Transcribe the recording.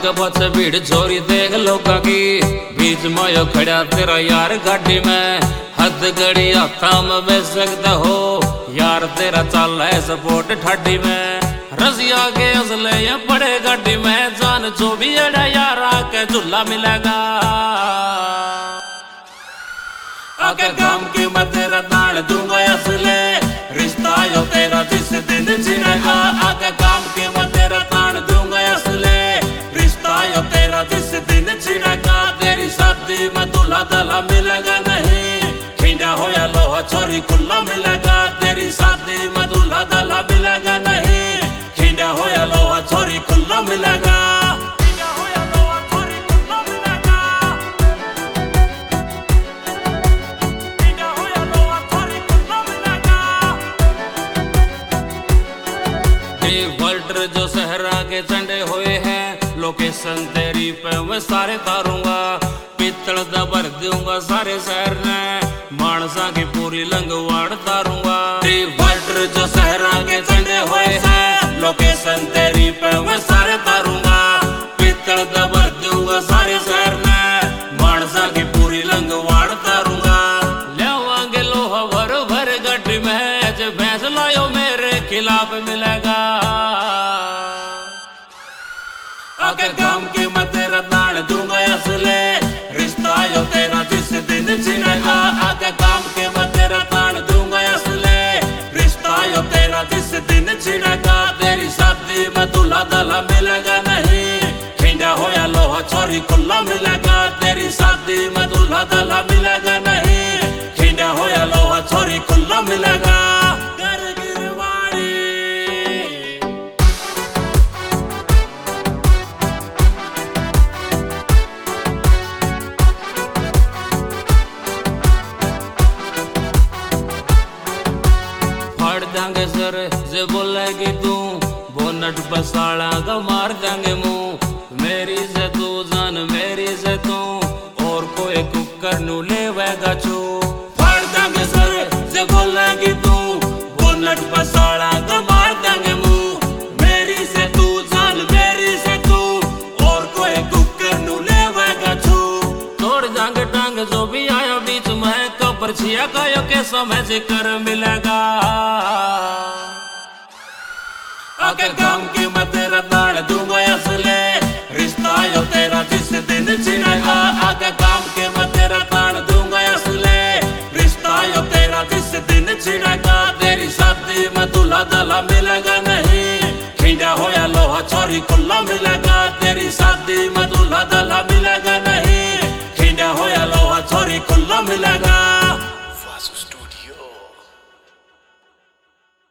आगे पीछे भीड़ छोरी देख लोगा की, बीच में यो खड़ा तेरा यार गाड़ी में, हद घड़ी हाथा में बेच सकता हो यार तेरा चाल है सपोर्ट ठाडी में। रसिया के असले ये बड़े गाड़ी में, जान जो भी अड़ा यार आके झूला मिलेगा। आके काम की मैं तेरा दाल दूंगा असले, रिश्ता यो तेरा जिस दिन छिड़ेगा। आके काम की मैं तेरा दाल दूंगा असले, रिश्ता यो तेरा जिस दिन छिड़ेगा। तेरी शादी में दूल्हा दला मिलेगा नहीं, खींचा हो या लोहा छोरी खुला मिलेगा। तेरी शादी में दूल्हा दला मिलेगा नहीं, खींचा हो या लोहा छोरी खुला मिलेगा। वर्ल्ड जो सहरा के झंडे हुए हैं, लोकेशन तेरी पे मैं सारे तारूंगा। पित्तल दा भर दूंगा सारे शहर ने, मानसा की पूरी लंगवाड़ तारूंगा। वर्ल्ड जो सहरा के झंडे हुए हैं, लोकेशन तेरी पे मैं सारे तारूंगा। पित्तल दा भर दूंगा सारे शहर ने, मानसा की पूरी लंगवाड़ तारूंगा। लेवांगे लोहा भर भर गड्डी में, जो भैंस लायो मेरे खिलाफ मिलेगा। आके काम की मैं तेरा दाल दूंगा असले, रिश्ता यो तेरा जिस दिन छिड़ेगा। आके काम की मैं तेरा दाल दूंगा असले, रिश्ता यो तेरा जिस दिन छिड़ेगा। तेरी शादी में दूल्हा दला मिलेगा नहीं, खींचा हो या लोहा छोरी खुला मिलेगा। तेरी शादी में दूल्हा दला मिलेगा नहीं, खींचा हो या लोहा छोरी खुला मिलेगा। देंगे सर जे बोलेगी तू, बोनट बसाड़ा का मार देंगे मुंह। मेरी से तू जान मेरी से तू, और कोई कुकर नू लेवेगा छू। फाड़ देंगे सर जे बोलेगी तू, बोनट बसाड़ा का मार देंगे मुंह। मेरी से तू जान मेरी से तू, और कोई कुकर नू लेवेगा छू। तोड़ देंगे टांग जो भी आया बीच में, कबर छिया गायों के समय जिक्र मिलेगा। आके काम की मैं तेरा दाल दूंगा असले, रिश्ता यो तेरा जिस दिन छिड़ेगा। आके काम की मैं तेरा दाल दूंगा असले, रिश्ता यो तेरा जिस दिन छिड़ेगा। तेरी शादी में दूल्हा दला मिलेगा नहीं, खींचा हो या लोहा छोरी खुला मिलेगा। तेरी शादी में दूल्हा दला मिलेगा नहीं, खींचा हो या लोहा छोरी खुला मिलेगा।